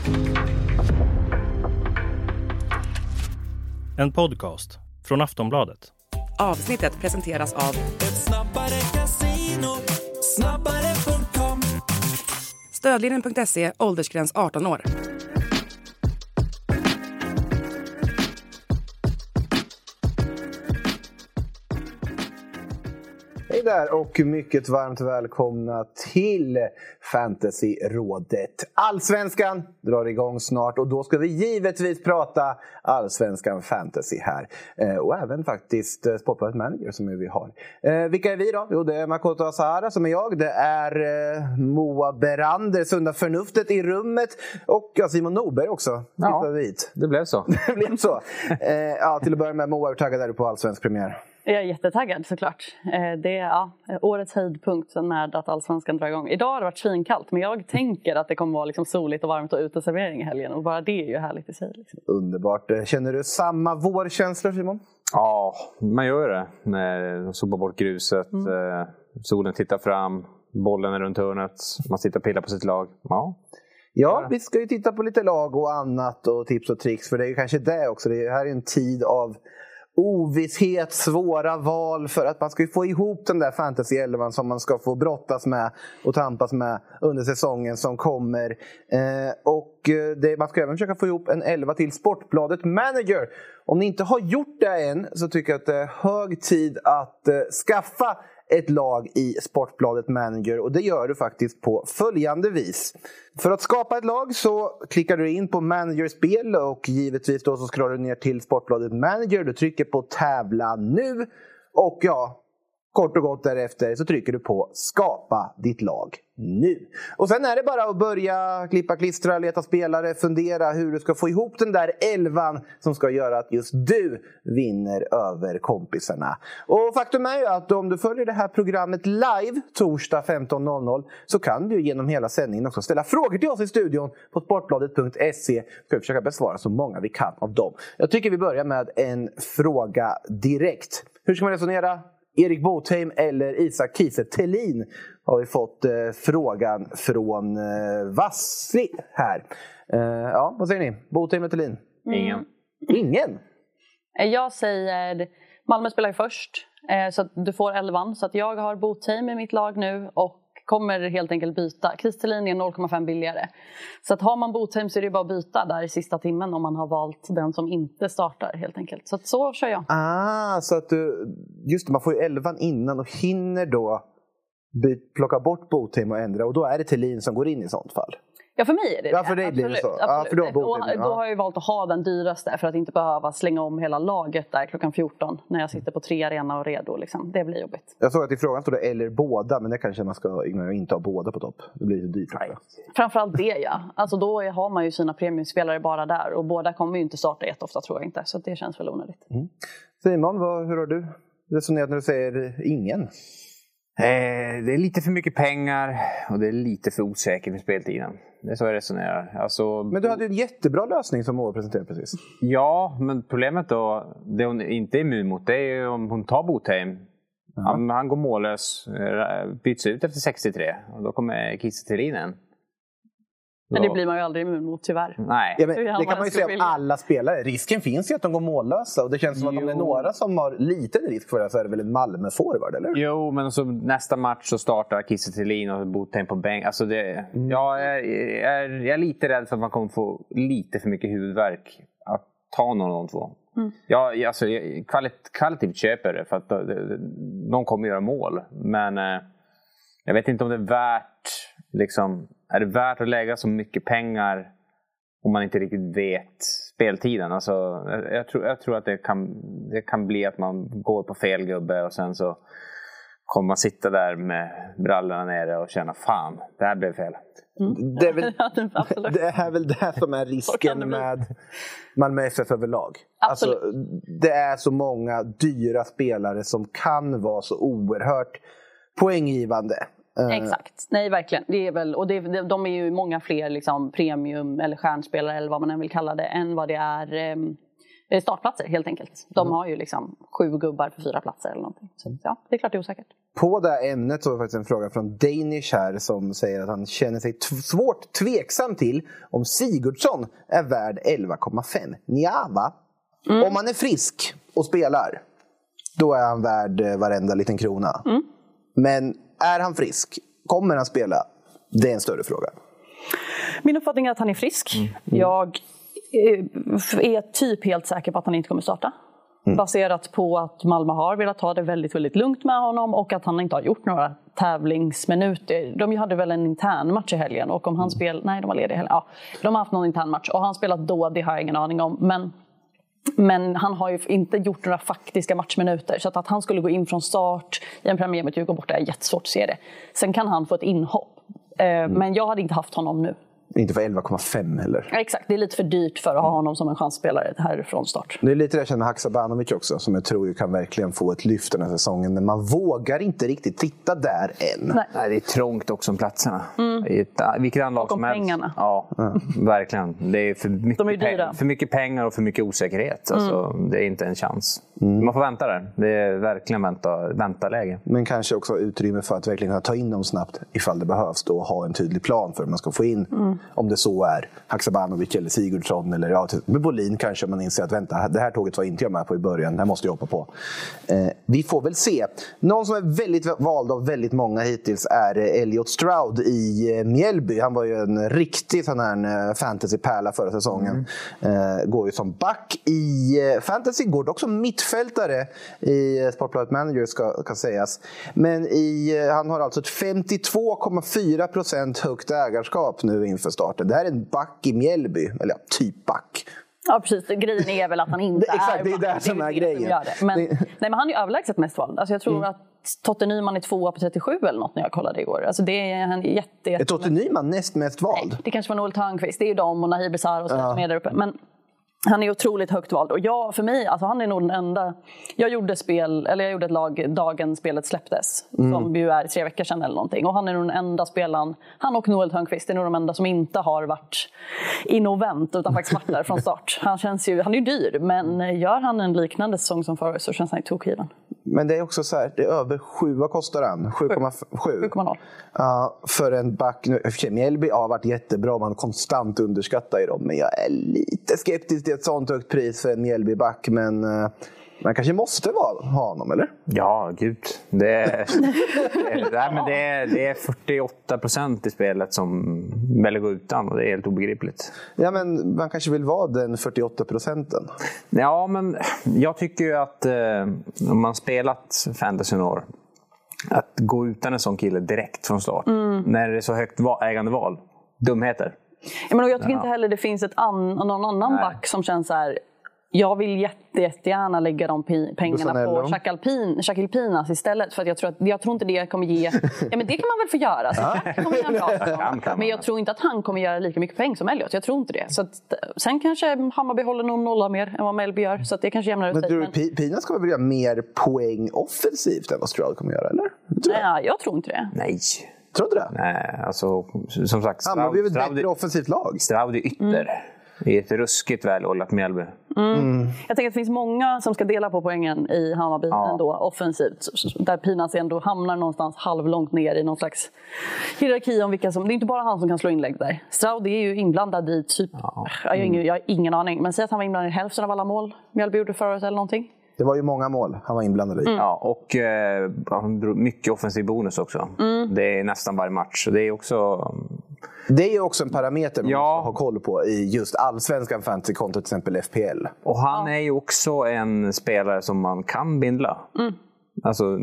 En podcast från Aftonbladet. Avsnittet presenteras av Ett snabbare casino, snabbare.com. Stödlinjen.se, åldersgräns 18 år. Hej där och mycket varmt välkomna till Fantasyrådet. Allsvenskan drar igång snart och då ska vi givetvis prata Allsvenskan Fantasy här. Och även faktiskt Sportbladet Manager som vi har. Vilka är vi då? Jo, det är Makoto Asahara som är jag. Det är Moa Berander, Sunda Förnuftet i rummet. Och Simon Norberg också. Ja, det blev så. Det blev så. Till att börja med, Moa, hur taggad är du på Allsvensk premiär? Jag är jättetaggad såklart. Det är årets höjdpunkt sen när att Allsvenskan drar igång. Idag har det varit svinkallt, men jag tänker att det kommer vara liksom soligt och varmt och uteservering i helgen. Och bara det är ju härligt i sig. Liksom. Underbart. Känner du samma vårkänslor, Simon? Ja, man gör det. När de sopar bort gruset, solen tittar fram, bollen är runt hörnet, man sitter och pillar på sitt lag. Ja, vi ska ju titta på lite lag och annat och tips och tricks. För det är ju kanske det också. Det här är en tid av ovisshet, svåra val för att man ska få ihop den där fantasy-11 som man ska få brottas med och tampas med under säsongen som kommer. Man ska även försöka få ihop en 11 till Sportbladet Manager. Om ni inte har gjort det än så tycker jag att det är hög tid att skaffa ett lag i Sportbladet Manager, och det gör du faktiskt på följande vis. För att skapa ett lag så klickar du in på Managerspel och givetvis då så scrollar du ner till Sportbladet Manager. Du trycker på tävla nu och kort och gott därefter så trycker du på skapa ditt lag nu. Och sen är det bara att börja klippa, klistra, leta spelare, fundera hur du ska få ihop den där 11 som ska göra att just du vinner över kompisarna. Och faktum är ju att om du följer det här programmet live torsdag 15.00 så kan du genom hela sändningen också ställa frågor till oss i studion på sportbladet.se. Ska vi försöka besvara så många vi kan av dem. Jag tycker vi börjar med en fråga direkt. Hur ska man resonera? Erik Botheim eller Isak Kiese Thelin har vi fått frågan från Vassli här. Vad säger ni? Botheim eller Thelin? Ingen? Jag säger Malmö spelar ju först, så att du får 11. Så att jag har Botheim i mitt lag nu och kommer helt enkelt byta. Kiese Thelin är 0,5 billigare. Så att har man Botheim så är det bara att byta där i sista timmen om man har valt den som inte startar helt enkelt. Så att så kör jag. Så att just det, man får ju 11 innan och hinner då plocka bort Botheim och ändra. Och då är det Thelin som går in i sånt fall. Ja, för mig är det. Ja, för dig blir det så. Ja, för då har jag ju valt att ha den dyraste för att inte behöva slänga om hela laget där klockan 14 när jag sitter på 3 arena och redo. Liksom. Det blir jobbigt. Jag såg att i frågan står det eller båda, men det kanske man ska inte ha båda på topp. Det blir ju dyrt. Framförallt det, ja. Alltså då har man ju sina premiumspelare bara där och båda kommer ju inte starta jätteofta, tror jag inte. Så det känns väl onödigt. Simon, hur har du resonerat när du säger ingen? Det är lite för mycket pengar och det är lite för osäkert med speltiden. Det är så jag resonerar. Alltså, men du hade ju en jättebra lösning som Moa presenterade precis. Ja, men problemet då, det hon inte är immun mot, det är om hon tar Botheim. Han går mållös, byts ut efter 63 och då kommer Kiese Thelin in. Men det blir man ju aldrig immun mot, tyvärr. Nej. Ja, men det kan man ju säga om alla spelare. Risken finns ju att de går mållösa. Och det känns som att om det är några som har liten risk för det så är det väl en Malmö-forward, eller? Jo, men så nästa match så startar Kiese Thelin och Botheim på bänk. Alltså jag är lite rädd för att man kommer få lite för mycket huvudvärk att ta någon av de två. Jag kvalitativt köper det för att de kommer göra mål. Men jag vet inte om det är värt liksom... Är det värt att lägga så mycket pengar om man inte riktigt vet speltiden? Alltså, jag tror att det kan bli att man går på fel gubbe och sen så kommer man sitta där med brallorna nere och känna fan, det här blev fel. Det är väl det som är risken med Malmö FF överlag. Alltså, det är så många dyra spelare som kan vara så oerhört poänggivande. Exakt, nej verkligen. Det är väl, och de är ju många fler liksom, premium eller stjärnspelare eller vad man än vill kalla det än vad det är startplatser helt enkelt. De har ju liksom 7 gubbar för 4 platser eller någonting. Så ja, det är klart det är osäkert. På det här ämnet så är det faktiskt en fråga från Danish här som säger att han känner sig svårt tveksam till om Sigurdsson är värd 11,5. Nja, va? Om han är frisk och spelar, då är han värd varenda liten krona. Men är han frisk? Kommer han spela? Det är en större fråga. Min uppfattning är att han är frisk. Jag är typ helt säker på att han inte kommer starta. Baserat på att Malmö har velat ta det väldigt, väldigt lugnt med honom och att han inte har gjort några tävlingsminuter. De hade väl en intern match i helgen och om han nej, de var lediga i helgen. Ja, de har haft någon intern match och har han spelat då, det har jag ingen aning om. Men han har ju inte gjort några faktiska matchminuter. Så att han skulle gå in från start i en premiär mot Djurgården borta är jättesvårt att se det. Sen kan han få ett inhopp. Men jag hade inte haft honom nu. Inte för 11,5 heller. Ja, exakt, det är lite för dyrt för att ha honom som en chansspelare här från start. Det är lite det jag känner med Haksabanovic också, som jag tror kan verkligen få ett lyft den här säsongen. Men man vågar inte riktigt titta där än. Nej, det är trångt också om platserna. Vilket anlag som helst. Pengarna. Ja, verkligen. Det är för mycket pengar och för mycket osäkerhet. Alltså, det är inte en chans. Man får vänta där. Det är verkligen vänta-läge. Men kanske också utrymme för att verkligen kunna ta in dem snabbt ifall det behövs. Då ha en tydlig plan för hur man ska få in, om det så är Haksabanovic eller Sigurdsson eller med Bolin kanske, man inser att vänta, det här tåget var inte jag med på i början, det här måste jag hoppa på. Vi får väl se. Någon som är väldigt vald av väldigt många hittills är Elliot Stroud i Mjällby. Han var ju en riktig sån här fantasy-pärla förra säsongen. Går ju som back i fantasy, går också mittfältare i Sportbladet Manager ska sägas. Men han har alltså ett 52,4% högt ägarskap nu inför starten. Det här är en back i Mjällby, eller typ back. Ja, precis. Grejen är väl att han inte exakt, det är det som är grejen. Men han är ju överlägset mest vald. Alltså jag tror att Totte Nyman är 2 på 37 eller något när jag kollade igår. Alltså det är en är Totte Nyman näst mest vald? Nej, det kanske var Noel Törnqvist. Det är ju de och Nahir Besar och så som är där uppe. Men han är otroligt högt vald. Och för mig, alltså han är nog den enda. Jag gjorde ett lag dagen spelet släpptes. Som ju är 3 veckor sedan eller någonting. Och han är nog den enda spelaren. Han och Noel Törnqvist är nog de enda som inte har varit innovent utan faktiskt varit där från start. Han är ju dyr, men gör han en liknande säsong som förut så känns han ju tokgiven. Men det är också så här, det är över 7, vad kostar han? 7,0. För en back. Mjällby har varit jättebra, man konstant underskattar i dem. Men jag är lite skeptisk till ett sånt högt pris för en Mjällby-back. Men man kanske måste ha honom, eller? Ja, gud. Det är 48% i spelet som väljer gå utan och det är helt obegripligt. Ja, men man kanske vill vara den 48%. Ja, men jag tycker ju att om man spelat fantasy några år, att gå utan en sån kille direkt från start när det är så högt ägandeval, dumheter. Ja, men jag tycker inte heller det finns någon annan back som känns så här. Jag vill jättegärna lägga de pengarna på Shakil Pinas istället. För att jag tror inte det kommer ge. Ja, men det kan man väl få göra. Så kommer göra bra. Men jag tror inte att han kommer göra lika mycket pengar som Elliot. Jag tror inte det. Så att, sen kanske Hammarby håller någon nolla mer än vad Mjällby gör. Så att det kanske jämnar ut sig. Men tror du Pinas kommer göra mer poäng offensivt än vad Stroud kommer göra, eller? Nej, jag tror inte det. Nej. Tror du det? Nej, alltså som sagt. Hammarby är ett bättre offensivt lag. Stroud är ytter. Det är ett ruskigt välhållat Mjällby. Jag tänker att det finns många som ska dela på poängen i Hammarby ändå, offensivt. Där Pinas ändå hamnar någonstans halvlångt ner i någon slags hierarki om vilka som. Det är inte bara han som kan slå inlägg där. Stroud är ju inblandad i typ. Jag har ingen aning. Men säg att han var inblandad i hälften av alla mål Mjällby gjorde förra året eller någonting. Det var ju många mål han var inblandad i. Ja, och han drog mycket offensiv bonus också. Det är nästan varje match. Så det är också. Det är ju också en parameter man måste ha koll på i just allsvenskan fantasy kontra till exempel FPL. Och han är ju också en spelare som man kan bindla. Alltså,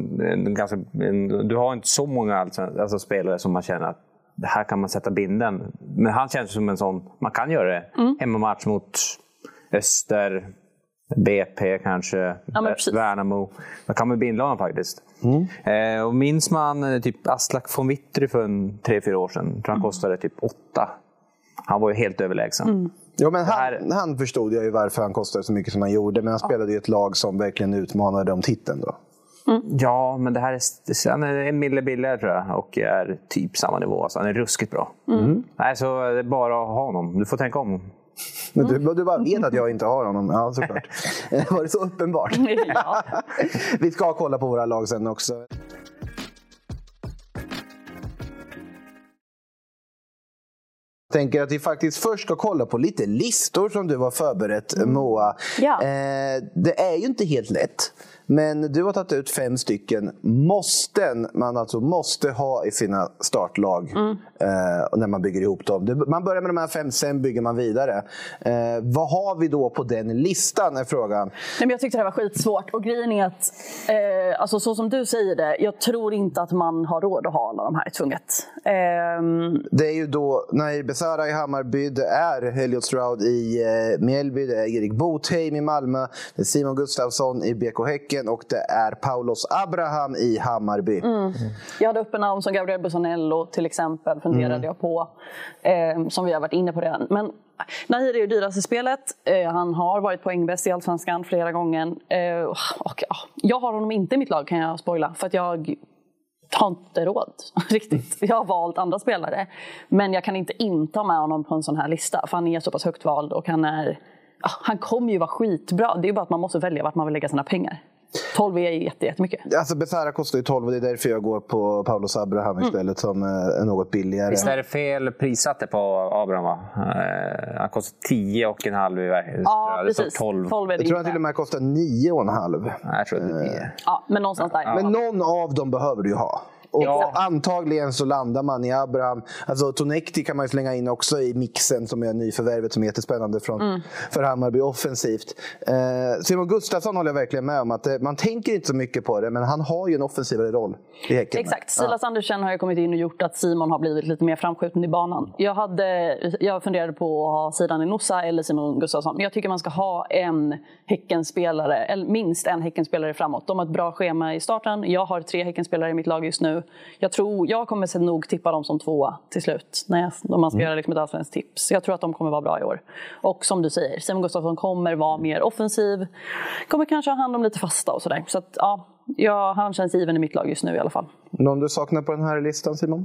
du har inte så många spelare som man känner att det här kan man sätta binden. Men han känns som en sån, man kan göra det. Hemmamatch mot Öster, BP kanske, Värnamo. Man kan väl bindla honom faktiskt. Och minns man typ Aslak von Witry för 3-4 år sedan. Han kostade typ 8. Han var ju helt överlägsen. Jo, men han förstod jag ju varför han kostade så mycket som han gjorde. Men han spelade ju ett lag som verkligen utmanade om titeln då. Ja, men det här han är en mille billigare tror jag. Och är typ samma nivå. Alltså, han är ruskigt bra. Nej, så det är bara att ha honom. Du får tänka om. Men du bara vet att jag inte har honom. Ja, såklart. Var det så uppenbart? Ja. Vi ska kolla på våra lag sen också. Jag tänker att vi faktiskt först ska kolla på lite listor som du har förberett, Moa. Ja. Det är ju inte helt lätt. Men du har tagit ut 5 stycken man alltså måste ha i sina startlag när man bygger ihop dem. Man börjar med de här 5, sen bygger man vidare. Vad har vi då på den listan är frågan? Nej, men jag tyckte det var skitsvårt. Och grejen är att, alltså så som du säger det, jag tror inte att man har råd att ha alla de här tvunget. Det är ju då Nair Besara i Hammarby, det är Elliot Stroud i Mjällby, det är Erik Botheim i Malmö, det är Simon Gustafsson i BK Häcken och det är Paulos Abraham i Hammarby. Jag hade uppe namn som Gabriel Bussanello till exempel, funderade jag på, som vi har varit inne på redan. Men Nair är ju dyrast i spelet. Han har varit poängbäst i Allsvenskan flera gånger. Och jag har honom inte i mitt lag, kan jag spoila, för att jag har inte råd riktigt. Jag har valt andra spelare, men jag kan inte ha med honom på en sån här lista, för han är så pass högt vald och han kommer ju vara skitbra. Det är ju bara att man måste välja vart man vill lägga sina pengar. 12 är jättemycket. Alltså Besara kostar ju 12 och det är därför jag går på Paulos Abraham istället som är något billigare. Visst är det fel prissatte på Abraham, va? Han kostar 10,5 i värde. Ja, precis. 12. Jag tror han till och med kostar 9,5. Jag tror det är 9. Ja, men någonstans där. Men någon av dem behöver du ju ha. Och antagligen så landar man i Abraham. Alltså Tonekti kan man ju slänga in också i mixen, som är nyförvärvet som är jättespännande för Hammarby offensivt. Simon Gustafsson håller jag verkligen med om att man tänker inte så mycket på det, men han har ju en offensivare roll i Häcken. Exakt, Silas Andersen har ju kommit in och gjort att Simon har blivit lite mer framskjuten i banan. Jag funderade på att ha Sidan Inosa eller Simon Gustafsson. Jag tycker man ska ha en Häckenspelare, eller minst en Häckenspelare framåt. De har ett bra schema i starten. Jag har 3 Häckenspelare i mitt lag just nu. Jag kommer nog tippa dem som 2 till slut när man ska göra liksom ett allsvenskt tips. Jag tror att de kommer vara bra i år. Och som du säger, Simon Gustafsson kommer vara mer offensiv. Kommer kanske ha hand om lite fasta och sådär. Så att han känns given i mitt lag just nu i alla fall. Någon du saknar på den här listan, Simon?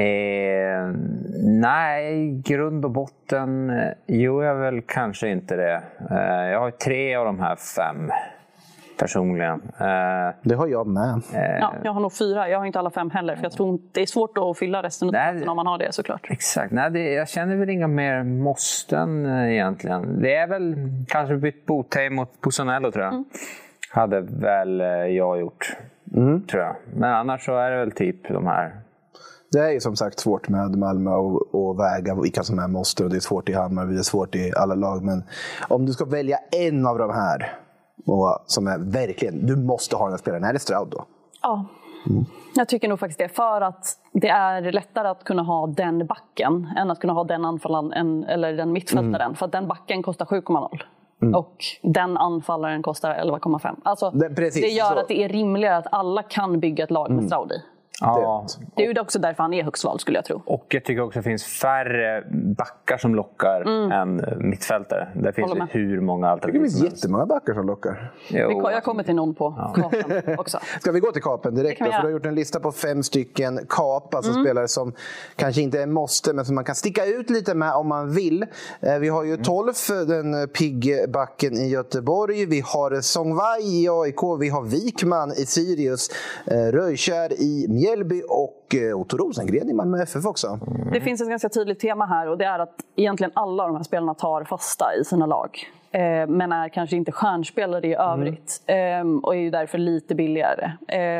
Nej, grund och botten gör jag väl kanske inte det. Jag har 3 av de här 5 personligen. Det har jag med. Jag har nog 4. Jag har inte alla 5 heller. För jag tror inte det är svårt att fylla resten av tiden om man har det, såklart. Exakt. Nej, jag känner väl inga mer måsten egentligen. Det är väl kanske bytt Botheim mot Bussanello, tror jag. Hade väl jag gjort, tror jag. Men annars så är det väl typ de här. Det är ju som sagt svårt med Malmö och väga vilka som är måste. Och det är svårt i Hammarby, det är svårt i alla lag. Men om du ska välja en av de här och som är verkligen, du måste ha den här spelaren. Är det Stroud då? Ja, jag tycker nog faktiskt det. För att det är lättare att kunna ha den backen än att kunna ha den anfallaren eller den mittfältaren. För att den backen kostar 7,0. Och den anfallaren kostar 11,5. Alltså, det gör att det är rimligare att alla kan bygga ett lag med Stroud i. Ja. Det är ju också därför han är högst vald, skulle jag tro. Och jag tycker också att det finns färre backar som lockar än mittfältare. Det finns hur många alternativ. Det finns jättemånga backar som lockar. Jag kommer till någon på kapen också. Ska vi gå till kapen direkt då? För du har gjort en lista på 5 stycken kap, alltså spelare som kanske inte är måste, men som man kan sticka ut lite med om man vill. Vi har ju 12, den piggbacken i Göteborg. Vi har Songwai i AIK. Vi har Wikman i Sirius. Röjkär i Mjällby och Otto Rosengren i Malmö FF också. Det finns ett ganska tydligt tema här, och det är att egentligen alla de här spelarna tar fasta i sina lag. Men är kanske inte stjärnspelare i övrigt. Och är ju därför lite billigare.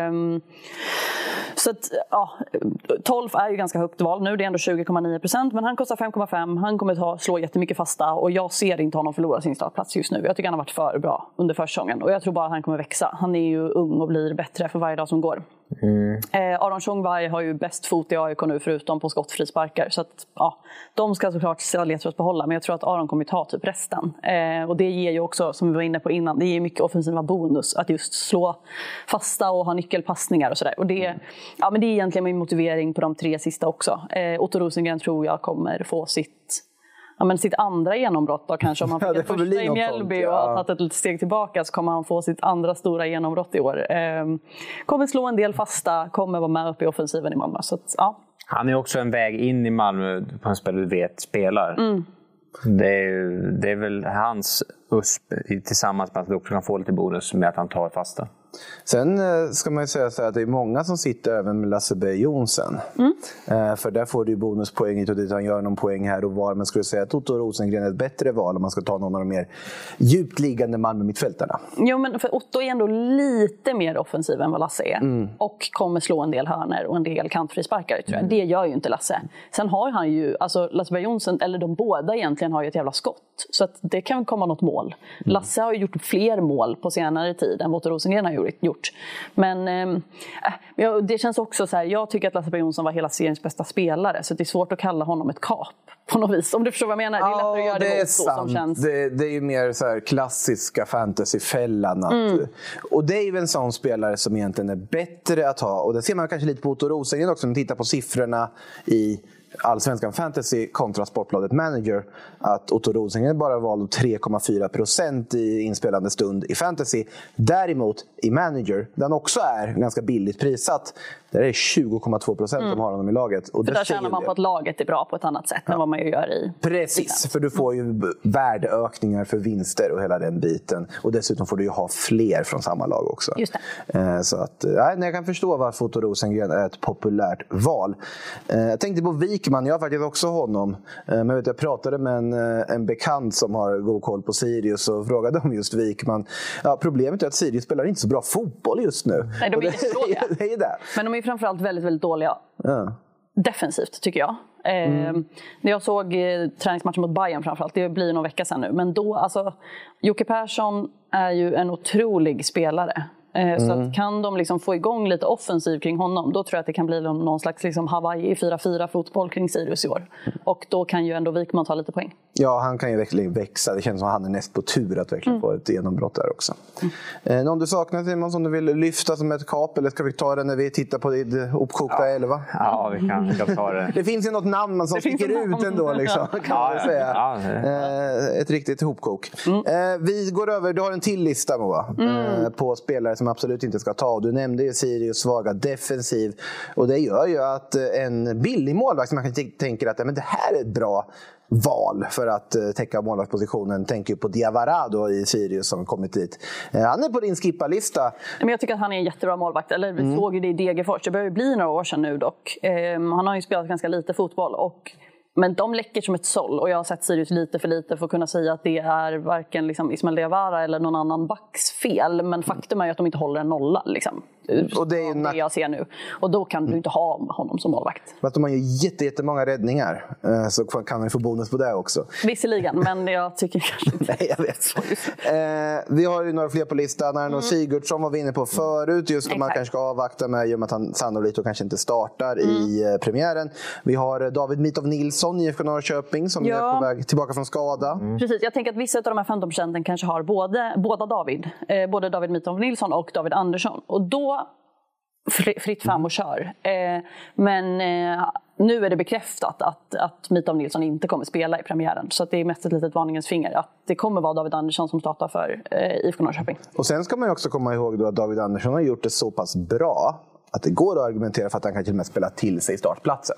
Så att, 12 är ju ganska högt val nu. Det är ändå 20,9%. Men han kostar 5,5. Han kommer slå jättemycket fasta. Och jag ser inte honom förlora sin startplats just nu. Jag tycker han har varit för bra under försäsongen. Och jag tror bara att han kommer växa. Han är ju ung och blir bättre för varje dag som går. Aron Songwai har ju bäst fot i AIK nu, förutom på skottfrisparkar. Så att, de ska såklart Ledtråds behålla. Men jag tror att Aron kommer ta typ resten. Och det ger ju också, som vi var inne på innan, det ger mycket offensiva bonus att just slå fasta och ha nyckelpassningar och sådär. Och det är egentligen min motivering på de 3 sista också. Otto Rosengren tror jag kommer få sitt andra genombrott då, kanske. Om han fick första i Mjällby och har tagit ett litet steg tillbaka, så kommer han få sitt andra stora genombrott i år. Kommer slå en del fasta, kommer vara med upp i offensiven i Malmö. Så att, Han är också en väg in i Malmö på en spelare du vet spelar. Det är väl hans USP tillsammans med att han också kan få lite bonus med att han tar fasta. Sen ska man ju säga så här att det är många som sitter även med Lasse B. Jonsen. För där får du ju bonuspoäng hit och dit. Han gör någon poäng här och var. Men skulle säga att Otto Rosengren är ett bättre val om man ska ta någon av de mer djupt liggande Malmö-mittfältarna. Jo, men för Otto är ändå lite mer offensiv än vad Lasse är. Och kommer slå en del hörner och en del kantfrisparkar, tror jag. Det gör ju inte Lasse. Sen har han ju, alltså Lasse B. Jonsen, eller de båda egentligen, har ju ett jävla skott. Så att det kan komma något mål. Lasse har ju gjort fler mål på senare tid än vad Otto Rosengren har gjort. Men det känns också så här, jag tycker att Lasse B. Jonsson var hela seriens bästa spelare, så det är svårt att kalla honom ett kap på något vis, om du förstår vad jag menar. Det är lättare att göra det mot så som känns. Det är ju mer så här klassiska fantasyfällan och det är ju en sån spelare som egentligen är bättre att ha, och det ser man kanske lite på Otto Rosengren också, när man tittar på siffrorna i Allsvenskan Fantasy kontra Sportbladet Manager, att Otto Rosengren bara valde 3,4% i inspelande stund i Fantasy. Däremot i Manager, den också är ganska billigt prissatt, där är 20,2% som har honom i laget. Och för där känner man på att laget är bra på ett annat sätt än vad man ju gör i... Precis, för du får ju värdeökningar för vinster och hela den biten. Och dessutom får du ju ha fler från samma lag också. Just det. Så att, jag kan förstå varför Otto Rosengren är ett populärt val. Jag tänkte på Wikman, jag har faktiskt också honom. Men jag pratade med en bekant som har god koll på Sirius och frågade om just Wikman. Ja, problemet är att Sirius spelar inte så bra fotboll just nu. Nej, de är jättedåliga. Det är det. Men de är framförallt väldigt, väldigt dåliga. Defensivt, tycker jag. När jag såg träningsmatchen mot Bayern framförallt, det blir någon vecka sedan nu, men då, alltså, Jocke Persson är ju en otrolig spelare. Så att kan de liksom få igång lite offensiv kring honom, då tror jag att det kan bli någon slags liksom Hawaii 4-4 fotboll kring Sirius i år. Och då kan ju ändå Wikman ta lite poäng. Ja, han kan ju verkligen växa. Det känns som att han är näst på tur att verkligen få ett genombrott där också. Någon du saknar, Simon, som du vill lyfta som ett kap, eller ska vi ta det när vi tittar på ditt uppkokta 11? Ja, vi kan ta det. Det finns ju något namn som sticker ut ändå, liksom, kan man säga. Ett riktigt hopkok. Vi går över, du har en till lista, Moa, på spelare som absolut inte ska ta. Du nämnde ju Sirius svaga defensiv, och det gör ju att en billig målvakt som man tänker att men det här är ett bra val för att täcka målvaktspositionen, tänker på Diawara då i Sirius som kommit dit. Han är på din skippa-lista. Men jag tycker att han är en jättebra målvakt. Eller vi såg ju det i Degerfors. Det börjar ju bli några år sedan nu dock. Han har ju spelat ganska lite fotboll men de läcker som ett såll, och jag har sett Sirius lite för att kunna säga att det är varken liksom Ismail Diawara eller någon annan backs fel, men faktum är att de inte håller en nolla liksom. Och det är det jag ser nu, och då kan du inte ha honom som målvakt. Fast de har ju jättemånga räddningar, så kan han få bonus på det också. Visserligen, men jag tycker kanske inte. Nej, jag vet. Vi har ju några fler på listan. Arno Sigurdsson var vi inne på förut, just om man kanske ska avvakta med, i och med att han sannolikt och kanske inte startar i premiären. Vi har David Mitov Nilsson i IFK Norrköping som är på väg tillbaka från skada. Precis, jag tänker att vissa av de här 15% kanske har båda David. Både David Mitov Nilsson och David Andersson. Och då fritt fram och kör. Men nu är det bekräftat att Mitov Nilsson inte kommer spela i premiären. Så att det är mest ett litet varningens finger att det kommer vara David Andersson som startar för IFK Norrköping. Och sen ska man ju också komma ihåg då att David Andersson har gjort det så pass bra att det går att argumentera för att han kan till och med spela till sig startplatsen.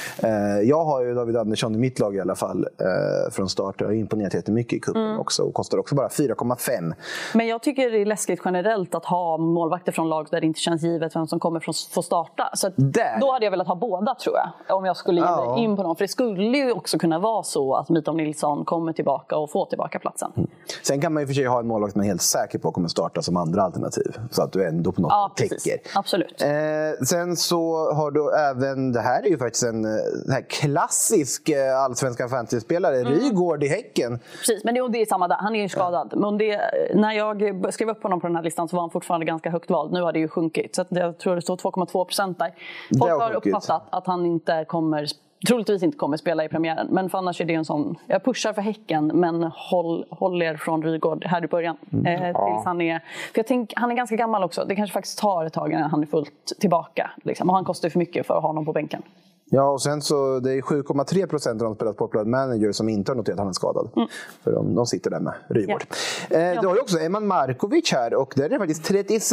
Jag har ju David Andersson i mitt lag i alla fall från start. Jag har imponerat jättemycket i kuppen också, och kostar också bara 4,5. Men jag tycker det är läskigt generellt att ha målvakter från lag där det inte känns givet vem som kommer få starta. Så då hade jag velat ha båda, tror jag, om jag skulle ge in på dem. För det skulle ju också kunna vara så att Mitov Nilsson kommer tillbaka och får tillbaka platsen. Sen kan man ju för sig ha en målvakt som är helt säker på att kommer starta som andra alternativ, så att du ändå på något täcker. Absolut. Sen så har du även, det här är ju faktiskt en här klassisk allsvenska fantasyspelare, Rygaard i Häcken. Precis, men det är samma där, han är ju skadad. Men när jag skrev upp honom på den här listan så var han fortfarande ganska högt vald. Nu har det ju sjunkit, så att jag tror det står 2,2% där. Folk har uppfattat att han inte troligtvis inte kommer spela i premiären. Men för annars är det en sån, jag pushar för Häcken, men håll er från Rygaard här i början. Tills han är, för jag tänker, han är ganska gammal också. Det kanske faktiskt tar ett tag innan han är fullt tillbaka. Liksom. Och han kostar för mycket för att ha honom på bänken. Ja, och sen så det är 7,3% av de spelar Sportbladet Manager som inte har noterat att han är skadad. För de sitter där med Ryvård. Du har ju också Eman Markovic här, och det är faktiskt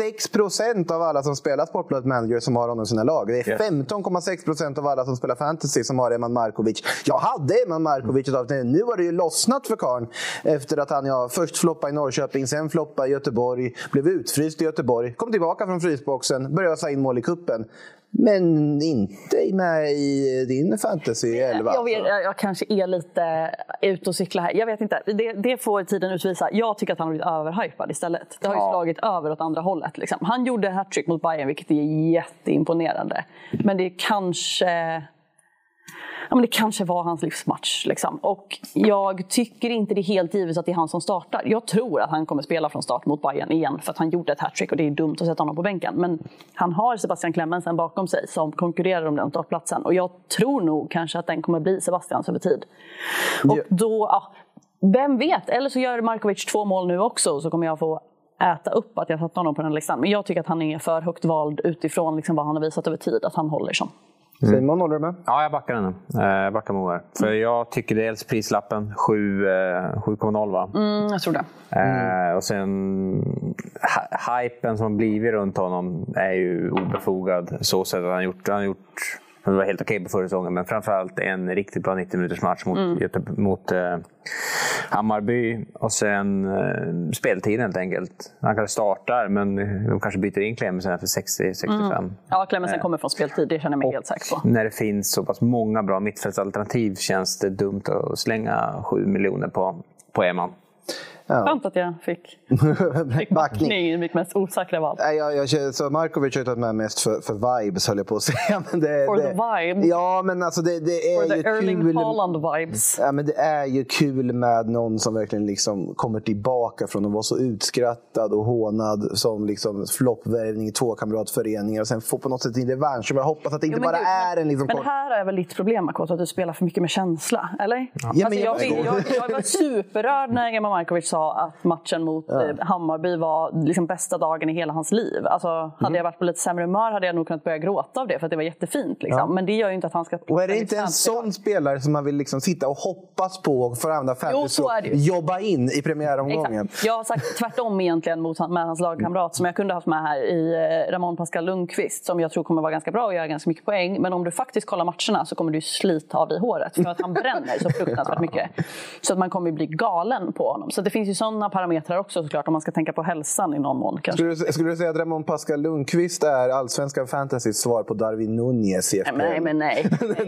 36% av alla som spelar Sportbladet Manager som har honom i sina lag. Det är 15,6% av alla som spelar fantasy som har Eman Markovic. Jag hade Eman Markovic ett avsnitt. Nu har det ju lossnat för karn efter att han först floppade i Norrköping, sen floppade i Göteborg, blev utfryst i Göteborg, kom tillbaka från frysboxen, började ta in mål i kuppen. Men inte med i din fantasy 11. Jag kanske är lite ute och cykla här. Jag vet inte. Det får tiden utvisa. Jag tycker att han har blivit överhypad istället. Det har ju slagit över åt andra hållet. Liksom. Han gjorde hattrick mot Bayern, vilket är jätteimponerande. Men det kanske... Ja, men det kanske var hans livsmatch. Liksom. Och jag tycker inte det är helt givet att det är han som startar. Jag tror att han kommer spela från start mot Bayern igen. För att han gjorde ett hattrick och det är dumt att sätta honom på bänken. Men han har Sebastian Clemmensen bakom sig som konkurrerar om den startplatsen. Och jag tror nog kanske att den kommer bli Sebastians över tid. Och då, vem vet? Eller så gör Markovic 2 mål nu också. Så kommer jag få äta upp att jag satt honom på den listan. Men jag tycker att han är för högt vald utifrån liksom vad han har visat över tid. Att han håller som. Simon, håller du med? Ja, jag backar den. Jag backar Moa. För jag tycker dels prislappen 7,0 va? Jag tror det. Och sen hypen som blivit runt honom är ju obefogad. Så sätt att han gjort det var helt okej på förra säsongen, men framförallt en riktigt bra 90-minuters match mot Hammarby. Och sen speltiden helt enkelt. Han kanske startar, men de kanske byter in Clemmensen för 60-65. Ja, Clemmensen kommer från speltid, det känner jag mig helt säker på. När det finns så pass många bra mittfältsalternativ känns det dumt att slänga 7 miljoner på Eman. Skönt att jag fick backning i mitt mest osäkra val. Så Markovic har tagit med mest för vibes, höll jag på att säga. Men the vibes? Ja, men alltså det är for ju the Erling kul. Haaland-vibes. Ja, men det är ju kul med någon som verkligen liksom kommer tillbaka från att vara så utskrattad och hånad som liksom floppvärvning i 2 kamratföreningar och sen få på något sätt en revansch. Jag hoppas att det inte bara är en liksom... Men det här är väl ditt problem, Makoto, att du spelar för mycket med känsla, eller? Ja. Alltså, jag var superrörd när Eman Markovic sa att matchen mot Hammarby var liksom bästa dagen i hela hans liv. Alltså, hade jag varit på lite sämre humör hade jag nog kunnat börja gråta av det för att det var jättefint. Liksom. Ja. Men det gör ju inte att han ska... Och är det inte en sån spelare som man vill liksom sitta och hoppas på och förandra fantasy och jobba in i premiäromgången? Exakt. Jag har sagt tvärtom egentligen med hans lagkamrat som jag kunde haft med här i Ramon Pascal Lundqvist som jag tror kommer vara ganska bra och göra ganska mycket poäng. Men om du faktiskt kollar matcherna så kommer du slita av dig håret för att han bränner så fruktansvärt mycket. Så att man kommer bli galen på honom. Så det finns ju sådana parametrar också såklart om man ska tänka på hälsan i någon mån. Skulle du säga att Ramon Pascal Lundqvist är allsvenskan fantasys svar på Darwin Nunez i FPL? Nej. Nej,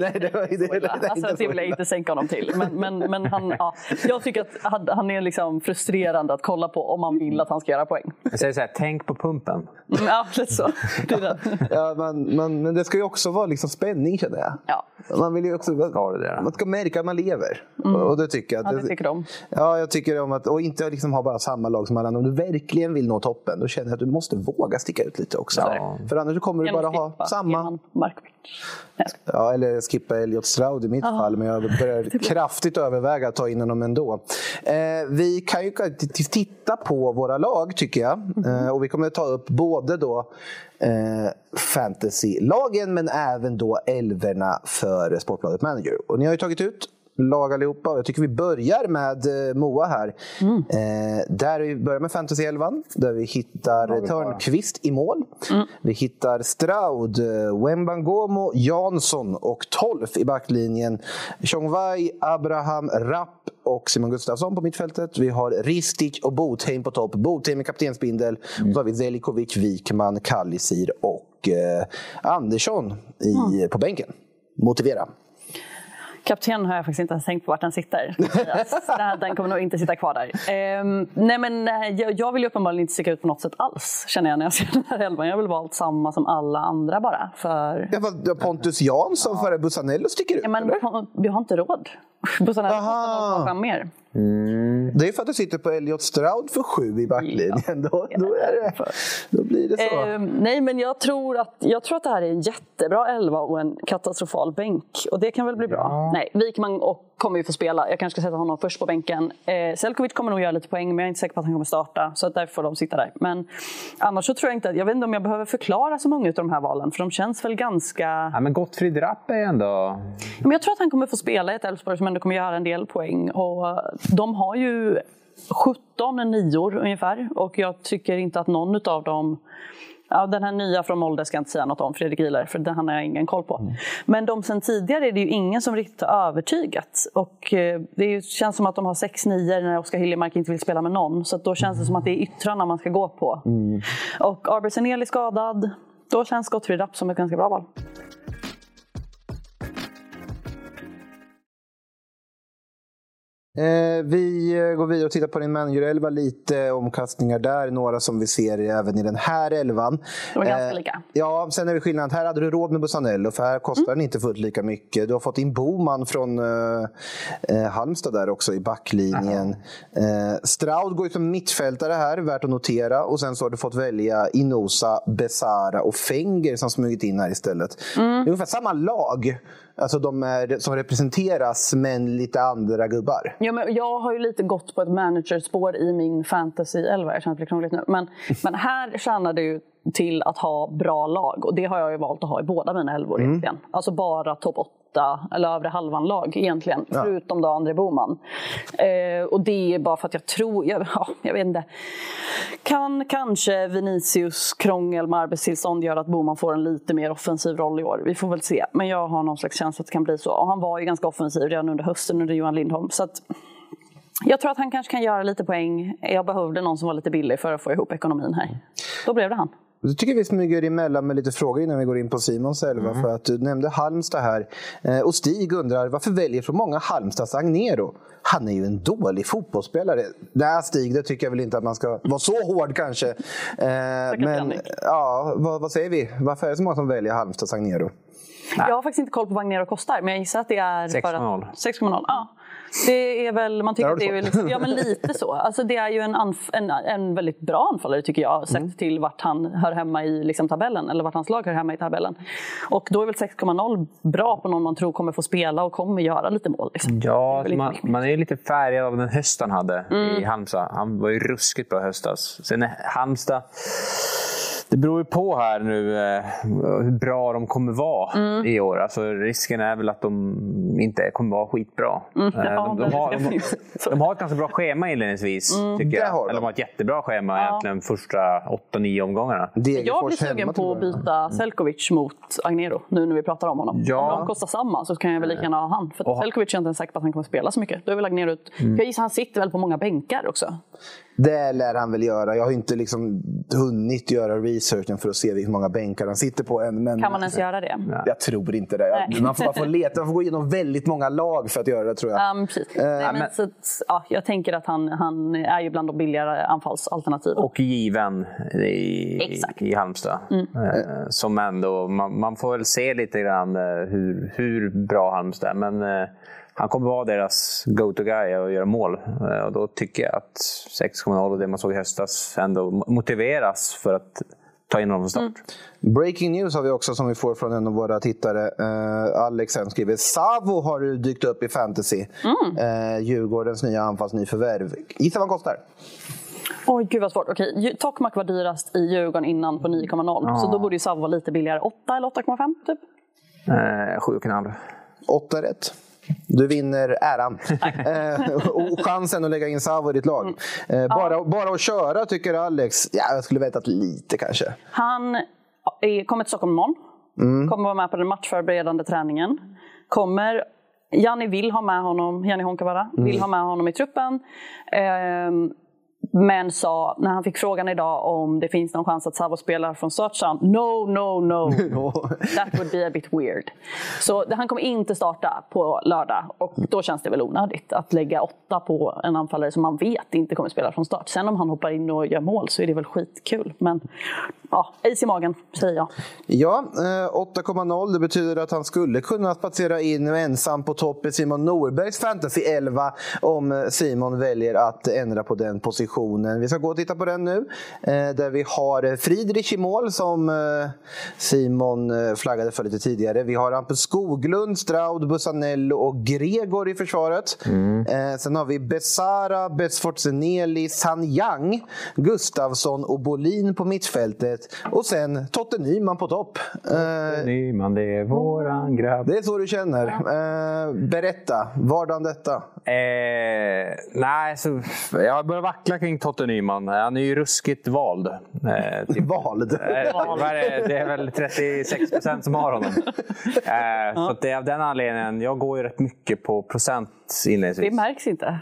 det vill jag inte sänka honom till. Men han, jag tycker att han är liksom frustrerande att kolla på om man vill att han ska göra poäng. Jag säger så här, tänk på pumpen. Ja, lite så. Det är det. Ja, men det ska ju också vara liksom spänning, känner jag. Ja. Man vill ju också man ska märka att man lever. Och det tycker jag. Ja, det tycker de. Ja, jag tycker om att och inte liksom ha bara samma lag som alla andra. Om du verkligen vill nå toppen, då känner jag att du måste våga sticka ut lite också. Ja. För annars kommer du bara ha samma. Ja, eller skippa Elliot Stroud i mitt fall, men jag börjar kraftigt överväga att ta in honom ändå. Vi kan ju titta på våra lag, tycker jag. Och vi kommer ta upp både då fantasy-lagen men även då elverna för Sportbladet Manager. Och ni har ju tagit ut lag allihopa och jag tycker vi börjar med Moa här. Där vi börjar med Fantasy 11 där vi hittar Törnqvist i mål. Vi hittar Stroud, Wembangomo, Jansson och Tolf i backlinjen. Chongwai, Abraham, Rapp och Simon Gustafsson på mittfältet. Vi har Ristic och Botheim på topp. Botheim med kaptensbindel. Så har vi Zelikovic, Wikman, Kallisir och Andersson på bänken. Motivera. Kapten har jag faktiskt inte tänkt på vart den sitter. Den kommer nog inte sitta kvar där. Nej, men jag vill ju uppenbarligen inte sticka ut på något sätt alls, känner jag när jag ser den här elvan. Jag vill vara allt samma som alla andra bara. För... Ja, Pontus Jansson före Bussanello sticker ut, ja, men vi har inte råd. Bussanello kostar 0,5 mer. Det är för att du sitter på Elliot Stroud för 7 i backlinjen. Ja. Då blir det så. Nej, men jag tror att det här är en jättebra 11 och en katastrofal bänk. Och det kan väl bli bra. Nej, Wikman och kommer ju få spela. Jag kanske ska sätta honom först på bänken. Selkovic kommer nog göra lite poäng, men jag är inte säker på att han kommer starta. Så att därför får de sitta där. Men annars så tror jag inte att... Jag vet inte om jag behöver förklara så många av de här valen. För de känns väl ganska... Ja, men Gottfried Rapp är ändå... Men jag tror att han kommer få spela i ett Elfsborg som ändå kommer göra en del poäng. Och de har ju 17 nior ungefär. Och jag tycker inte att någon av dem... Ja, den här nya från Molde ska jag inte säga något om, Fredrik Ihler, för den har jag ingen koll på. Men de sen tidigare är det ju ingen som riktigt har övertygat. Och det känns som att de har 6-9 när Oskar Hiljemark inte vill spela med någon. Så att då känns det som att det är yttrarna man ska gå på. Och Arbersenel är skadad. Då känns Gottfried Rapp som ett ganska bra val. Vi går vidare och tittar på din manager-elva. Lite omkastningar där. Några som vi ser även i den här elvan. De är ganska lika. Ja, sen är det skillnad. Här hade du råd med Bussanello, för här kostar den inte fullt lika mycket. Du har fått in Boman från Halmstad där också i backlinjen. Straud går ju som mittfältare här, värt att notera. Och sen så har du fått välja Inosa, Besara och Fenger som smugit in här istället. Det är ungefär samma lag. Alltså de är, som representeras, men lite andra gubbar. Ja, men jag har ju lite gått på ett managerspår i min fantasy-elva. Jag känner att det blir krångligt nu. Men här tjänar det ju till att ha bra lag. Och det har jag ju valt att ha i båda mina elvor egentligen. Alltså bara topp 8 eller övre halvan lag egentligen. Ja. Förutom då André Boman. Och det är bara för att jag tror... Jag vet inte. Kan kanske Vinicius krångel med arbetstillstånd göra att Boman får en lite mer offensiv roll i år. Vi får väl se. Men jag har någon slags känsla att det kan bli så. Och han var ju ganska offensiv redan under hösten under Johan Lindholm. Så att... Jag tror att han kanske kan göra lite poäng. Jag behövde någon som var lite billig för att få ihop ekonomin här. Då blev det han. Jag tycker vi smyger emellan med lite frågor innan vi går in på Simons elva. För att du nämnde Halmstad här. Och Stig undrar, varför väljer så många Halmstads Agnero? Han är ju en dålig fotbollsspelare. Nej, Stig, det tycker jag väl inte att man ska vara så hård kanske. Men ja, vad säger vi? Varför är det så många som väljer Halmstads Agnero? Jag har faktiskt inte koll på vad Agnero kostar, men jag gissar att det är 6,0. 6,0. Ja. Det är väl, man tycker att det är väl liksom, ja, men lite så. Alltså det är ju en väldigt bra anfallare tycker jag, sett till vart han hör hemma i liksom tabellen, eller vart hans lag hör hemma i tabellen. Och då är väl 6,0 bra på någon man tror kommer få spela och kommer göra lite mål. Liksom. Ja, man är ju lite färgad av den höst han hade i Halmstad. Han var ju ruskigt bra höstas. Sen är Halmstad... Det beror ju på här nu hur bra de kommer vara i år. Alltså, risken är väl att de inte kommer vara skitbra. De har ett ganska bra schema inledningsvis, tycker jag. Eller de har ett jättebra schema egentligen första 8-9 omgångarna. Jag blir sugen på att byta Selkovic mot Agnero nu när vi pratar om honom. Ja. Om de kostar samma så kan jag väl lika gärna ha han. För Selkovic är inte ens säker på att han kommer spela så mycket. Då är väl Agnero ut. Jag gissar han sitter väl på många bänkar också. Det lär han väl göra. Jag har inte liksom hunnit göra researchen för att se hur många bänkar han sitter på. Men kan man ens göra det? Jag tror inte det. Man får bara få leta. Man får gå igenom väldigt många lag för att göra det, tror jag. Jag tänker att han är ju bland de billigare anfallsalternativen. Och given i Halmstad. Som ändå, man får väl se lite grann hur bra Halmstad är. Men han kommer vara deras go-to-guy och göra mål. Och då tycker jag att 6,0 och det man såg i höstas ändå motiveras för att ta in honom från start. Breaking news har vi också som vi får från en av våra tittare. Alex här skriver: Savo har du dykt upp i fantasy. Djurgårdens nya anfallsnyförvärv. Gissa vad han kostar? Oj, gud vad svårt. Okej, Tokmak var dyrast i Djurgården innan på 9,0. Så då borde ju Savo vara lite billigare. 8 eller 8,5 typ? 7,5. 8 rätt. Du vinner äran. Och chansen att lägga in Savo i ditt lag. Bara att köra, tycker Alex. Ja, jag skulle vetat lite kanske. Han kommer till Stockholm imorgon. Kommer vara med på den matchförberedande träningen. Janni Honkavara vill ha med honom i truppen. Men sa, när han fick frågan idag om det finns någon chans att Savo spelar från start, sa han no. That would be a bit weird. Så han kommer inte starta på lördag. Och då känns det väl onödigt att lägga 8 på en anfallare som man vet inte kommer spela från start. Sen om han hoppar in och gör mål så är det väl skitkul. Men is i magen, säger jag. Ja, 8,0. Det betyder att han skulle kunna spatsera in ensam på topp i Simon Norbergs Fantasy 11 om Simon väljer att ändra på den positionen. Vi ska gå och titta på den nu. Där vi har Friedrich i mål som Simon flaggade för lite tidigare. Vi har Hampus Skoglund, Stroud, Bussanello och Gregor i försvaret. Sen har vi Besara, Besfortzeneli, Sanyang, Gustafsson och Bolin på mittfältet. Och sen Totte Nyman på topp. Nyman, det är våran grabb. Det är så du känner. Berätta, vardagen detta? Nej, så jag börjar vackla kring Totte Nyman. Han är ju ruskigt vald. Vald? Det är väl 36% som har honom. Så att det är av den anledningen. Jag går ju rätt mycket på procent inledningsvis. Det märks inte.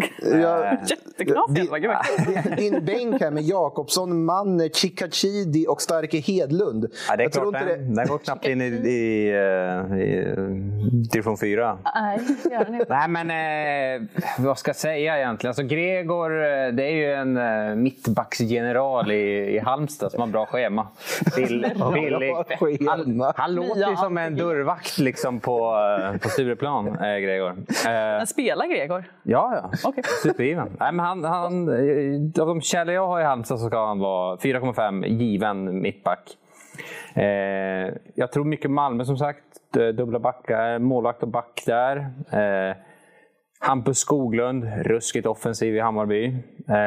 Jätteknappt. Din bänk här med Jakobsson, Manne, Chikachidi och Starke Hedlund. Ja, det är klart, den går knappt in i division 4. Nej, men vad ska jag säga egentligen? Alltså Gregor, det är ju en mittbacksgeneral i Halmstad som har bra schema. Billig. Han låter ju som en dörrvakt liksom på Stureplan, Gregor. Men spelar Gregor? Ja. Okay. Supergiven. Nej, men han av de källor jag har i Halmstad så ska han vara 4,5 given mittback. Jag tror mycket Malmö som sagt. Dubbla backar, målvakt och back där. Hampus Skoglund, ruskigt offensiv i Hammarby.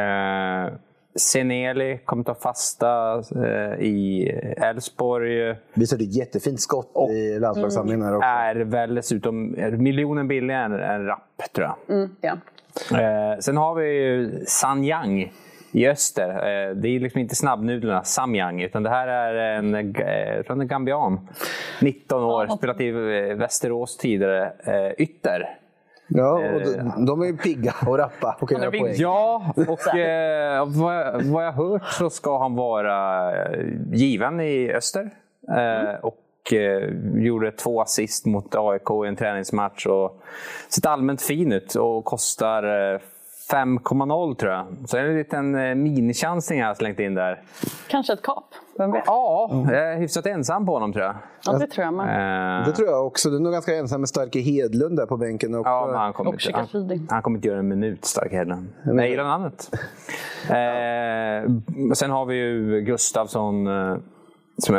Seneli kommer ta fasta i Elfsborg. Visade ett jättefint skott i landslagssamlingen här också. Är väl dessutom miljonen billigare än Rapp, tror jag. Sen har vi ju Sanyang i öster. Det är liksom inte snabbnudlarna Samyang, utan det här är från en gambian. 19 år, spelat i Västerås tidigare. Ytter. Ja, och de är ju pigga och rappa och kunna poäng. Ja, och vad jag hört så ska han vara given i öster. Och gjorde 2 assist mot AIK i en träningsmatch och sett allmänt fin ut och kostar 5,0 tror jag. Så är det en liten minichansning jag har slängt in där. Kanske ett kap, vem vet? Ja, jag är hyfsat ensam på honom tror jag. Ja, det tror jag med. Det tror jag också. Du är nog ganska ensam med Starke Hedlund där på bänken också. Ja, men han kommer inte göra en minut, Starke Hedlund. Men jag gillar namnet. Sen har vi ju Gustafsson som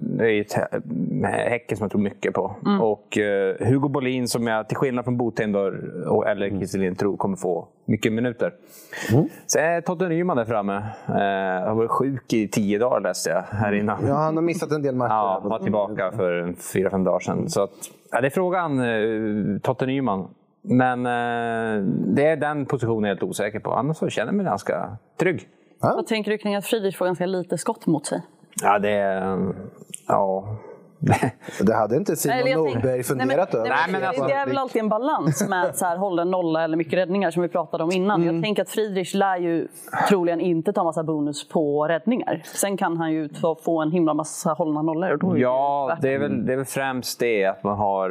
är Häcken som jag tror mycket på. Och Hugo Bolin som jag till skillnad från Botheim eller Kisselin tror kommer få mycket minuter. Sen är Totte Nyman där framme. Han har varit sjuk i 10 dagar läste jag här innan. Ja, han har missat en del matcher. Ja, var tillbaka för 4-5 dagar sedan. Så att, det är frågan Totte Nyman. Men det är den positionen jag är helt osäker på. Annars så känner jag mig ganska trygg. Vad tänker du kring att Friedrich får ganska lite skott mot sig? Ja, det är... Ja... Det hade inte Simon Norberg funderat över. Det är väl alltid en balans med så här, hålla en nolla eller mycket räddningar som vi pratade om innan. Jag tänker att Friedrich lär ju troligen inte ta massa bonus på räddningar. Sen kan han ju få en himla massa hållna nollor. Och då det är väl främst det att man har...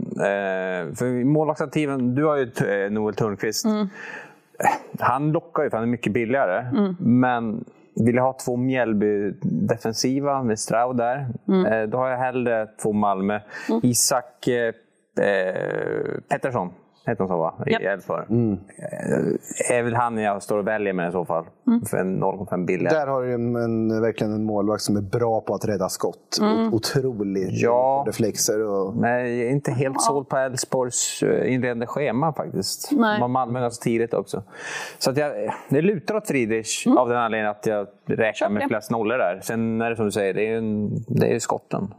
för målvaktsalternativen, du har ju Noel Törnqvist. Han lockar ju för han är mycket billigare. Men... vill jag ha 2 Mjällby-defensiva med Stroud där. Då har jag hellre 2 Malmö. Isak Pettersson heter han så va? I Elfsborg. Är väl han jag står och väljer med i så fall. För en 0,5 billigare. Där har du verkligen en målvakt som är bra på att rädda skott. Otroligt reflexer. Och... Nej, jag är inte helt såld på Elfsborgs inledande schema faktiskt. Man Malmö ganska tidigt också. Så att det lutar åt Friedrich av den anledningen att jag räknar med flest nollor där. Sen är det som du säger, det är ju skotten.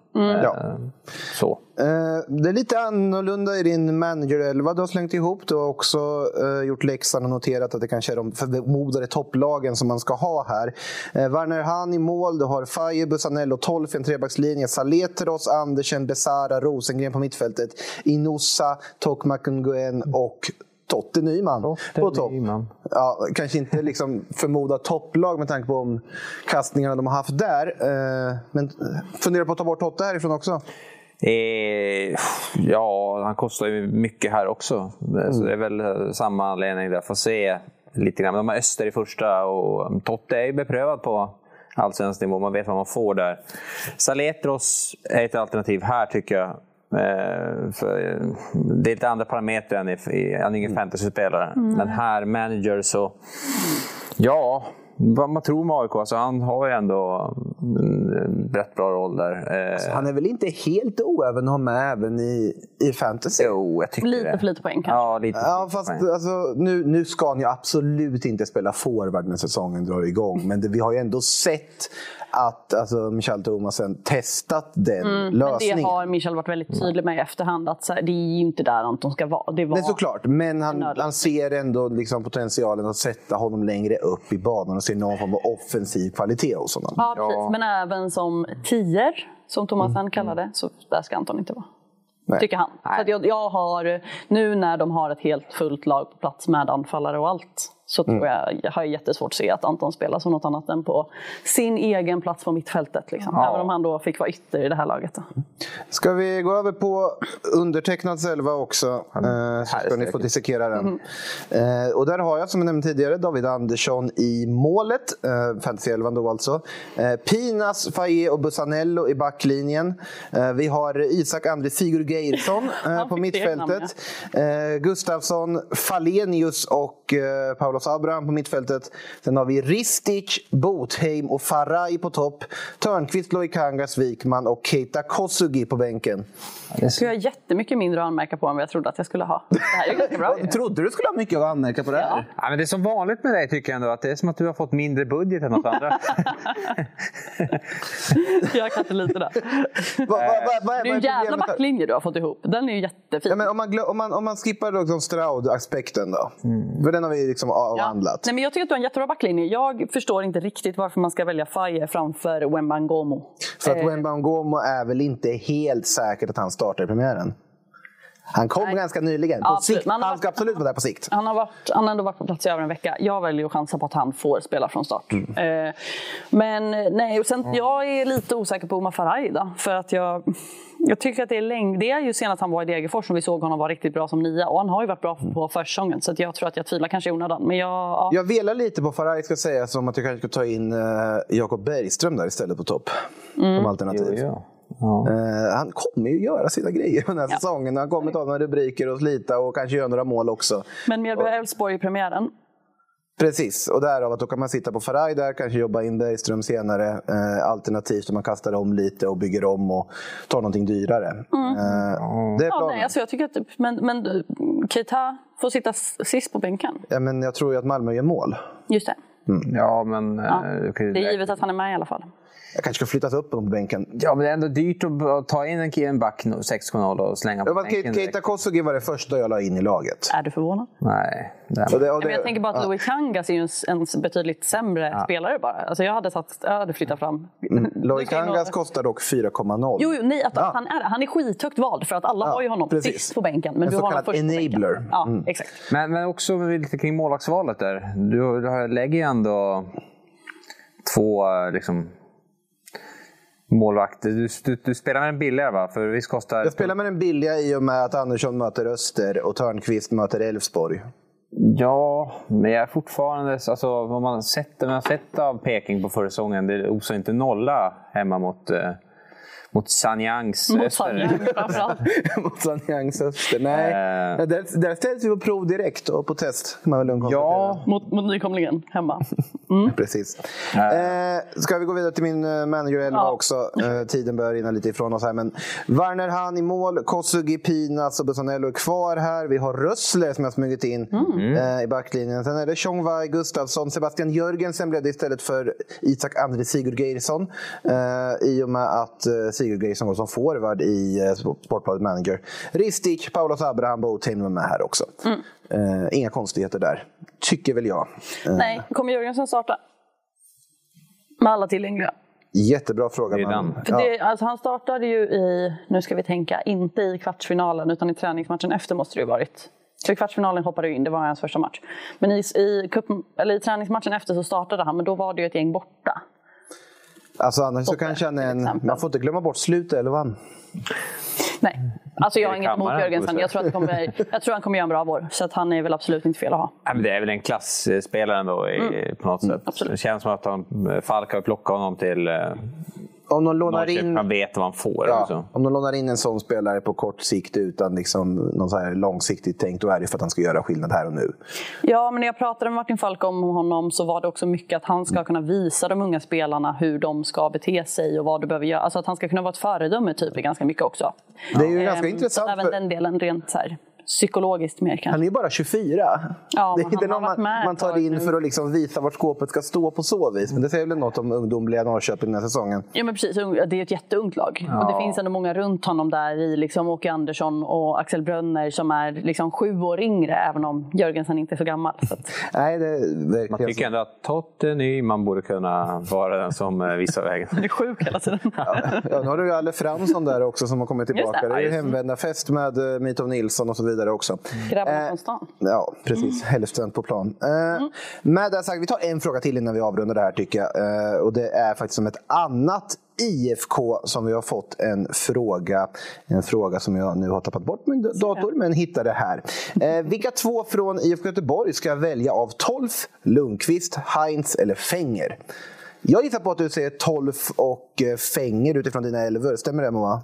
Så. Det är lite annorlunda i din manager-11 du har slängt ihop. Du har också gjort läxan och noterat att det kanske är de förmodade topplagen som man ska ha här. Werner Hahn i mål, du har Faye, Bussanello, Tolf i en trebackslinje, Saletros, Andersen, Besara, Rosengren på mittfältet, Inossa, Tokmak Nguyen och Totte Nyman på topp. Ja, kanske inte liksom förmoda topplag med tanke på om kastningarna de har haft där. Men funderar på att ta bort Totte härifrån också? Ja, han kostar ju mycket här också. Så det är väl samma anledning där. Får se lite grann. De har Öster i första och Totte är ju beprövad på allsvensk nivå. Man vet vad man får där. Saletros är ett alternativ här tycker jag. För det är lite andra parametrar än han är ingen fantasy-spelare. Men här, manager, så ja, vad man tror med AIK, alltså han har ju ändå rätt bra roll där. Alltså, han är väl inte helt oäven att ha med även i fantasy? Jo, jag tycker lite för lite poäng kanske. Ja, lite fast alltså, nu ska han ju absolut inte spela forward när säsongen drar igång. Men vi har ju ändå sett att alltså, Michel Thomasen testat den lösningen. Men det har Michel varit väldigt tydlig med i efterhand. Att så här, det är ju inte där Anton ska vara. Det var såklart, men han ser ändå liksom potentialen att sätta honom längre upp i banan och se någon form av offensiv kvalitet hos honom. Ja, precis. Men även som tier, som Thomasen kallade, så där ska Anton inte vara. Nej. Tycker han. Så att jag har, nu när de har ett helt fullt lag på plats med anfallare och allt, så tror jag har jättesvårt att se att Anton spelar som något annat än på sin egen plats på mittfältet. Liksom. Även om han då fick vara ytter i det här laget. Då. Ska vi gå över på undertecknad selva också? Så ska ni få dissekera den. Och där har jag, som jag nämnde tidigare, David Andersson i målet. Fantasy-elvan då alltså. Pinas, Faye och Bussanello i backlinjen. Vi har Isak André Sigurd Geirsson på mittfältet. Gustafsson, Falenius och Paulos Abraham på mittfältet. Sen har vi Ristic, Botheim och Faraj på topp. Törnqvist, Loikangas, Wikman och Keita Kosugi på bänken. Så jag har jättemycket mindre att anmärka på än vad jag trodde att jag skulle ha. Det här är ganska bra. Trodde du skulle ha mycket att anmärka på det här? Ja, men det är som vanligt med dig tycker jag ändå. Att det är som att du har fått mindre budget än något andra. Jag kanske lite där. Det är en jävla backlinje du har fått ihop. Den är ju jättefin. Ja, men om man skippar liksom Stroud-aspekten då. För den har vi liksom avhandlat. Nej, men jag tycker att du har en jättebra backlinje. Jag förstår inte riktigt varför man ska välja Faye framför Wembangomo. För att Wembangomo är väl inte helt säkert att han startar i premiären. Han kom ganska nyligen. På sikt. Han ska absolut vara där på sikt. Han har ändå varit på plats i över en vecka. Jag väljer att chansa på att han får spela från start. Men nej, och sen, jag är lite osäker på Omar Faraj då, för att jag tycker att det är länge. Det är ju senast han var i Degerfors som vi såg honom vara riktigt bra som nia. Och han har ju varit bra på försäsongen. Så att jag tror att jag tvivlar kanske i onödan. Men jag velar lite på Faraj, ska säga, som att jag kanske ska ta in Jakob Bergström där istället på topp. Som alternativ. Jo. Han kommer ju göra sina grejer den här säsongen. Han kommer ta några rubriker och slita och kanske göra några mål också. Men Mjällby Elfsborg i premiären. Precis, och därav att då kan man sitta på Faraj där, kanske jobba in Bergström senare, alternativt om man kastar om lite och bygger om och tar någonting dyrare. Det är planen. Alltså jag tycker att, men Keita får sitta sist på bänken. Ja, men jag tror ju att Malmö gör mål. Just det. Ja, men det är givet att han är med i alla fall. Jag kanske ska flyttas upp på bänken. Ja, men det är ändå dyrt att ta in en back 6,0 och slänga på bänken. Keita Kosugi var det första jag la in i laget. Är du förvånad? Nej. Men jag tänker bara att Loikangas är ju en betydligt sämre spelare bara. Alltså jag hade flyttat fram. Loikangas kostar dock 4,0. Jo, nej, han är skithögt vald för att alla har ju honom sist på bänken. Men du har honom först enabler. På bänken. Ja, exakt. Men också lite kring målvaktsvalet där. Du lägger ju ändå två liksom målvakt. Du spelar med den billigare, va? För visst kostar... Jag spelar med den billiga i och med att Andersson möter Öster och Törnqvist möter Elfsborg. Ja, men jag är fortfarande... Alltså, om man sett av Peking på förra säsongen, det osar inte nolla hemma mot Sanyangs Öster. Mot Sanyangs Öster. Nej, där ställs vi på prov direkt och på test. Ja, mot nykomlingen hemma. Precis. Ska vi gå vidare till min manager 11 också? Tiden börjar rinna lite ifrån oss här. Men Werner Hahn i mål, Kosugi, Pinas och Bussanello är kvar här. Vi har Rössler som har smugit in i backlinjen. Sen är det Tjongvaj, Gustafsson, Sebastian Jörgensen blev det istället för Isak André Sigurd Geirsson. I och med att Sigurd Geirsson går som forward i Sportbladet Manager. Ristic, Paulos Abraham, Botheim var med här också. Inga konstigheter där, tycker väl jag. Nej, kommer Jörgensen starta? Med alla tillgängliga. Jättebra fråga. Alltså han startade ju nu ska vi tänka, inte i kvartsfinalen utan i träningsmatchen efter måste det ju varit. Så i kvartsfinalen hoppade in, det var hans första match. Men i träningsmatchen efter så startade han, men då var det ju ett gäng borta. Alltså annars så kanske man får inte glömma bort slutet, eller vad? Nej, alltså jag har inget emot Jörgensen. Jag tror han kommer göra en bra vår. Så att han är väl absolut inte fel att ha. Ja, men det är väl en klassspelare ändå på något sätt. Absolut. Det känns som att Falk har plockat honom till... Om de lånar in, man vet vad man får. Ja, om de lånar in en sån spelare på kort sikt utan liksom någon så här långsiktigt tänkt, då är det för att han ska göra skillnad här och nu. Ja, men när jag pratade med Martin Falk om honom så var det också mycket att han ska kunna visa de unga spelarna hur de ska bete sig och vad du behöver göra. Alltså att han ska kunna vara ett föredöme typ ganska mycket också. Det är ju ganska intressant. Även den delen rent så här psykologiskt mer kanske. Han är ju bara 24. Ja, det är inte någon man tar in för att liksom visa vart skåpet ska stå på så vis. Men det säger väl något om ungdomliga Norrköping den här säsongen. Ja, men precis. Det är ett jätteungt lag. Ja. Och det finns ändå många runt honom där i liksom Åke Andersson och Axel Brönner som är liksom 7 år yngre, även om Jörgensen inte är så gammal. Så att... Nej, det man tycker ändå att Totteny, man borde kunna vara den som visar vägen. Det är sjuk hela tiden. Ja, nu har du ju Alle Fransson där också som har kommit tillbaka. Det är ju hemvändarfest med Mitov Nilsson och så vidare också. Grabbarna från stan. Ja, precis. Hälften på plan. Med det sagt, vi tar en fråga till innan vi avrundar det här tycker jag. Och det är faktiskt om ett annat IFK som vi har fått en fråga som jag nu har tappat bort min dator men hittade här. Vilka 2 från IFK Göteborg ska jag välja av Tolf, Lundqvist, Heinz eller Fenger? Jag gissar på att du säger Tolf och Fenger utifrån dina 11. Stämmer det, Moa?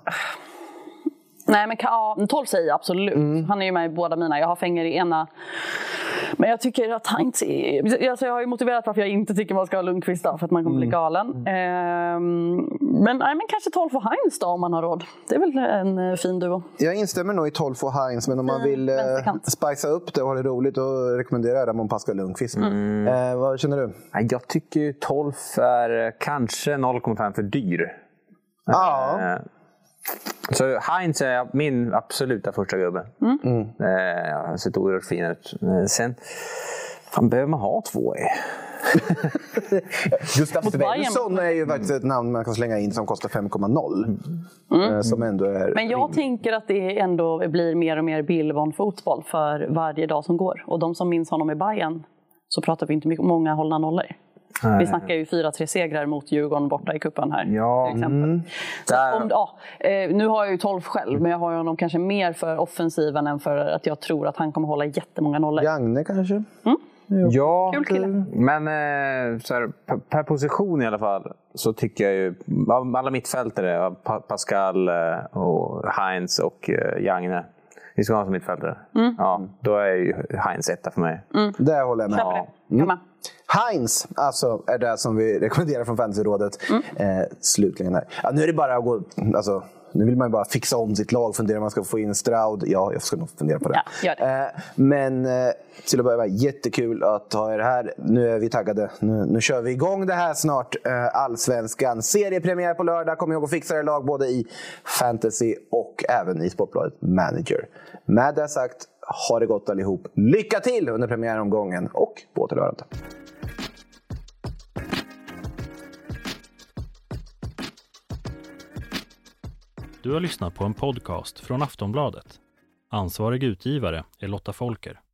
Nej, men 12 säger jag absolut. Han är ju med i båda mina. Jag har Fenger i ena. Men jag tycker att Heinz är... Alltså jag har ju motiverat varför jag inte tycker man ska ha Lundqvist då, för att man kommer bli galen. Men kanske 12 och Heinz då, om man har råd. Det är väl en fin duo. Jag instämmer nog i 12 och Heinz, men om man vill spicea upp det och ha det roligt och rekommenderar Ramon Pascal Lundqvist. Vad känner du? Jag tycker 12 är kanske 0,5 för dyr. Ja. Så Heinz är min absoluta första gubbe. Han ser oerhört fin ut. Sen behöver man ha 2 i. Gustav Svensson är ju faktiskt ett namn man kan slänga in som kostar 5,0. Som ändå är men jag tänker att det ändå blir mer och mer Billborn-fotboll för varje dag som går. Och de som minns honom i Bayern, så pratar vi inte mycket många hållna nollor. Vi snackar ju 4-3-segrar mot Djurgården borta i kuppen här, till exempel. Så nu har jag ju 12 själv, men jag har honom kanske mer för offensiven än för att jag tror att han kommer hålla jättemånga nollor. Jagne kanske? Ja, kul kille. Men så här, per position i alla fall så tycker jag ju alla mittfältare, Pascal och Heinz och Jagne, vi ska ha som mittfältare. Ja, då är ju Heinz etta för mig. Det håller jag med. Ja. Heinz alltså, är det som vi rekommenderar från Fantasyrådet. Slutligen här. Ja, nu är det bara att gå... Alltså, nu vill man ju bara fixa om sitt lag. Fundera om man ska få in Stroud. Ja, jag ska nog fundera på det. Ja, gör det. Men till att börja med, jättekul att ha er här. Nu är vi taggade. Nu kör vi igång det här snart. Allsvenskan. Seriepremiär på lördag. Kommer jag att fixa er lag både i Fantasy och även i Sportbladet Manager. Med det sagt, ha det gott allihop. Lycka till under premiäromgången och på återhörande. Du har lyssnat på en podcast från Aftonbladet. Ansvarig utgivare är Lotta Folker.